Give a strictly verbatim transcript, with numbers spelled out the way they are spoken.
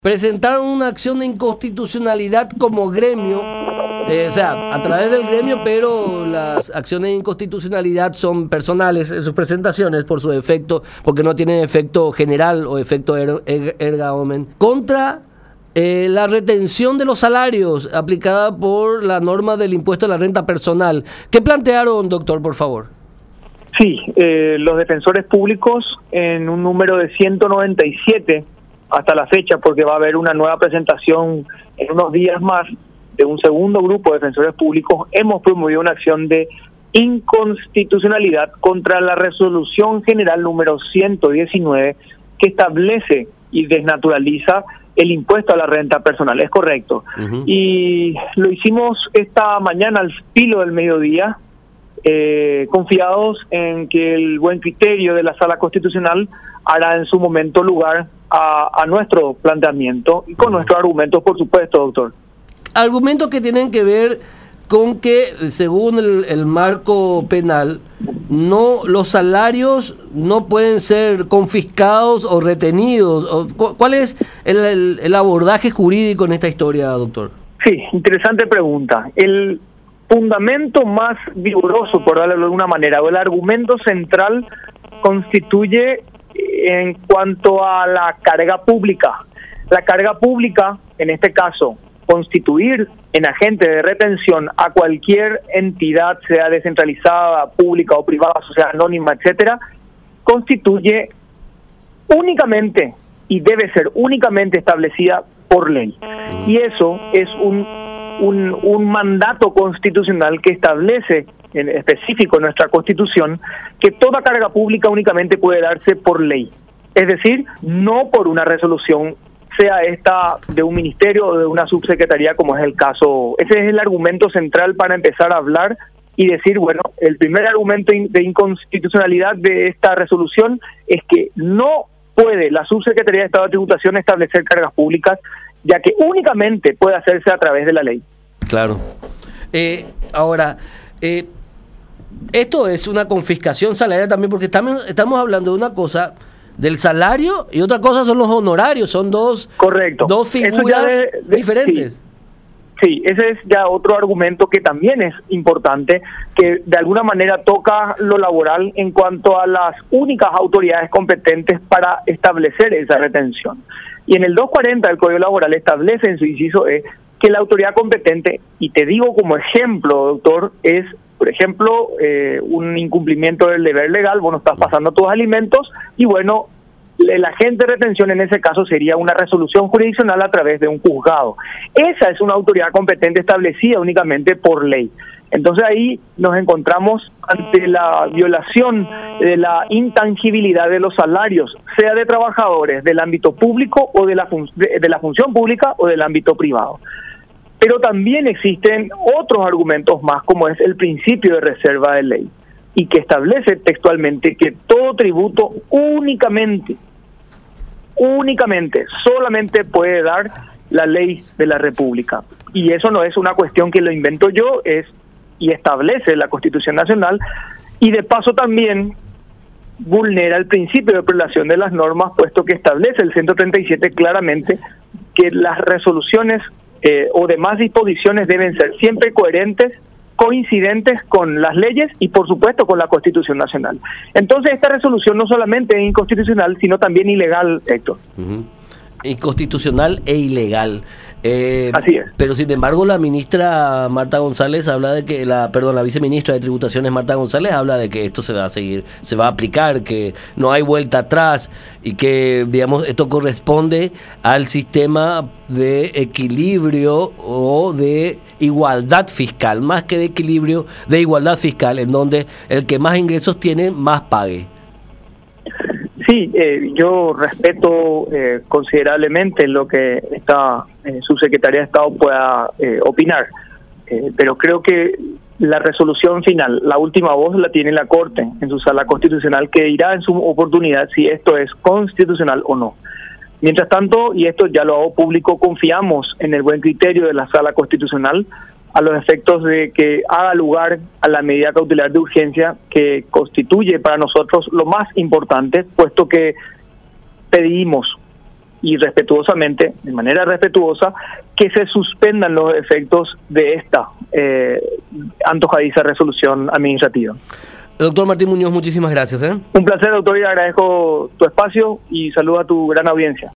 presentaron una acción de inconstitucionalidad como gremio, eh, o sea, a través del gremio, pero las acciones de inconstitucionalidad son personales en sus presentaciones por su efecto, porque no tienen efecto general o efecto er, er, erga omnes, contra eh, la retención de los salarios aplicada por la norma del impuesto a la renta personal. ¿Qué plantearon, doctor, por favor? Sí, eh, los defensores públicos en un número de ciento noventa y siete hasta la fecha, porque va a haber una nueva presentación en unos días más de un segundo grupo de defensores públicos, hemos promovido una acción de inconstitucionalidad contra la resolución general número ciento diecinueve que establece y desnaturaliza el impuesto a la renta personal. Es correcto. Uh-huh. Y lo hicimos esta mañana al filo del mediodía, eh, confiados en que el buen criterio de la Sala Constitucional hará en su momento lugar a, a nuestro planteamiento y con nuestros argumentos, por supuesto, doctor. Argumentos que tienen que ver con que, según el, el marco penal, no los salarios no pueden ser confiscados o retenidos. O, ¿Cuál es el, el, el abordaje jurídico en esta historia, doctor? Sí, interesante pregunta. El fundamento más vigoroso, por darlo de alguna manera, o el argumento central constituye en cuanto a la carga pública. La carga pública, en este caso, constituir en agente de retención a cualquier entidad, sea descentralizada, pública o privada, sociedad anónima, etcétera, constituye únicamente y debe ser únicamente establecida por ley. Y eso es un, un, un mandato constitucional que establece en específico en nuestra Constitución que toda carga pública únicamente puede darse por ley, es decir, no por una resolución, sea esta de un ministerio o de una subsecretaría, como es el caso. Ese es el argumento central para empezar a hablar y decir, bueno, el primer argumento de inconstitucionalidad de esta resolución es que no puede la subsecretaría de Estado de Tributación establecer cargas públicas, ya que únicamente puede hacerse a través de la ley. Claro. Eh, ahora, eh, esto es una confiscación salarial también, porque estamos, estamos hablando de una cosa del salario y otra cosa son los honorarios, son dos, correcto, dos figuras de, de, diferentes. Sí, sí, ese es ya otro argumento que también es importante, que de alguna manera toca lo laboral en cuanto a las únicas autoridades competentes para establecer esa retención. Y en el doscientos cuarenta del Código Laboral establece en su inciso E que la autoridad competente, y te digo como ejemplo, doctor, es por ejemplo, eh, un incumplimiento del deber legal, vos no estás pasando tus alimentos, y bueno, el agente de retención en ese caso sería una resolución jurisdiccional a través de un juzgado. Esa es una autoridad competente establecida únicamente por ley. Entonces ahí nos encontramos ante la violación de la intangibilidad de los salarios, sea de trabajadores del ámbito público o de la, fun- de, de la función pública o del ámbito privado. Pero también existen otros argumentos más, como es el principio de reserva de ley, y que establece textualmente que todo tributo únicamente, únicamente, solamente puede dar la ley de la República. Y eso no es una cuestión que lo invento yo, es y establece la Constitución Nacional, y de paso también vulnera el principio de prelación de las normas, puesto que establece el ciento treinta y siete claramente que las resoluciones Eh, o demás disposiciones deben ser siempre coherentes, coincidentes con las leyes y por supuesto con la Constitución Nacional. Entonces esta resolución no solamente es inconstitucional, sino también ilegal, Héctor. Uh-huh. Inconstitucional e ilegal. Eh, Así es. Pero sin embargo la ministra Marta González habla de que, la perdón, la viceministra de Tributaciones Marta González habla de que esto se va a seguir, se va a aplicar, que no hay vuelta atrás y que, digamos, esto corresponde al sistema de equilibrio o de igualdad fiscal, más que de equilibrio, de igualdad fiscal, en donde el que más ingresos tiene, más pague. Sí, eh, yo respeto eh, considerablemente lo que esta eh, subsecretaría de Estado pueda eh, opinar, eh, pero creo que la resolución final, la última voz la tiene la Corte en su sala constitucional, que dirá en su oportunidad si esto es constitucional o no. Mientras tanto, y esto ya lo hago público, confiamos en el buen criterio de la sala constitucional a los efectos de que haga lugar a la medida cautelar de urgencia que constituye para nosotros lo más importante, puesto que pedimos y respetuosamente, de manera respetuosa, que se suspendan los efectos de esta eh, antojadiza resolución administrativa. Doctor Martín Muñoz, muchísimas gracias. ¿eh? Un placer, doctor, y agradezco tu espacio y saludo a tu gran audiencia.